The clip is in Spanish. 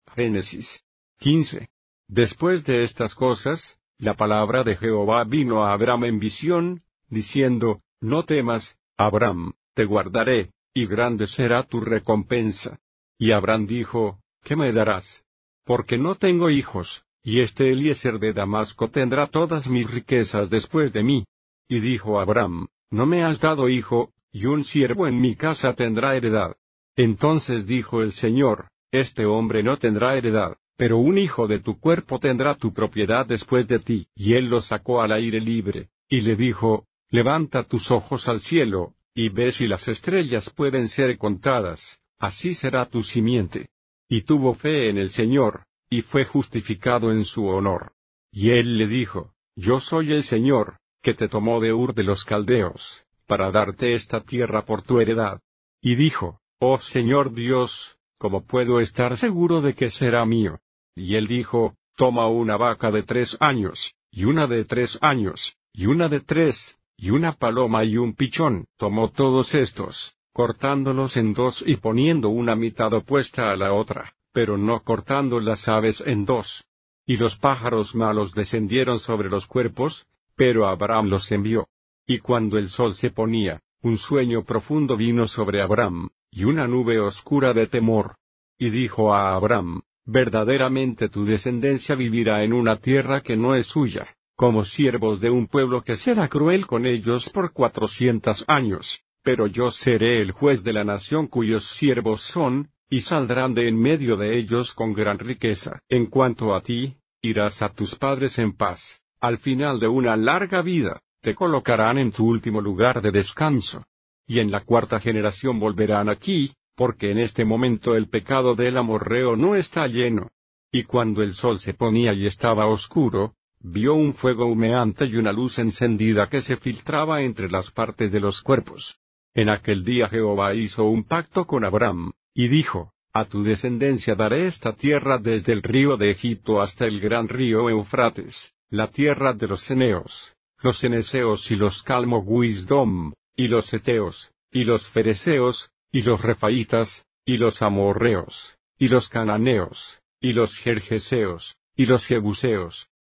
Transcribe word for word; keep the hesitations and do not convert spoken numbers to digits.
Génesis quince. Después de estas cosas, la palabra de Jehová vino a Abram en visión, diciendo, No temas, Abram, te guardaré, y grande será tu recompensa. Y Abram dijo, ¿Qué me darás? Porque no tengo hijos, y este Eliezer de Damasco tendrá todas mis riquezas después de mí. Y dijo Abram, No me has dado hijo, y un siervo en mi casa tendrá heredad. Entonces dijo el Señor, Este hombre no tendrá heredad, pero un hijo de tu cuerpo tendrá tu propiedad después de ti. Y él lo sacó al aire libre, y le dijo, Levanta tus ojos al cielo, y ve si las estrellas pueden ser contadas, así será tu simiente. Y tuvo fe en el Señor, y fue justificado en su honor. Y él le dijo, Yo soy el Señor, que te tomó de Ur de los Caldeos, para darte esta tierra por tu heredad. Y dijo, Oh Señor Dios, ¿cómo puedo estar seguro de que será mío? Y él dijo, Toma una vaca de tres años, y una de tres años, y una de tres, y una paloma y un pichón. Tomó todos estos, cortándolos en dos y poniendo una mitad opuesta a la otra, pero no cortando las aves en dos. Y los pájaros malos descendieron sobre los cuerpos, pero Abraham los envió. Y cuando el sol se ponía, un sueño profundo vino sobre Abraham, y una nube oscura de temor. Y dijo a Abraham, Verdaderamente tu descendencia vivirá en una tierra que no es suya, como siervos de un pueblo que será cruel con ellos por cuatrocientos años, pero yo seré el juez de la nación cuyos siervos son, y saldrán de en medio de ellos con gran riqueza. En cuanto a ti, irás a tus padres en paz, al final de una larga vida, te colocarán en tu último lugar de descanso. Y en la cuarta generación volverán aquí, porque en este momento el pecado del amorreo no está lleno. Y cuando el sol se ponía y estaba oscuro, vio un fuego humeante y una luz encendida que se filtraba entre las partes de los cuerpos. En aquel día Jehová hizo un pacto con Abraham, y dijo, A tu descendencia daré esta tierra desde el río de Egipto hasta el gran río Eufrates, la tierra de los ceneos, los ceneseos y los calmoguisdom, y los heteos, y los fereceos, y los refaitas, y los amorreos, y los cananeos, y los jerjeseos, y los jebuseos,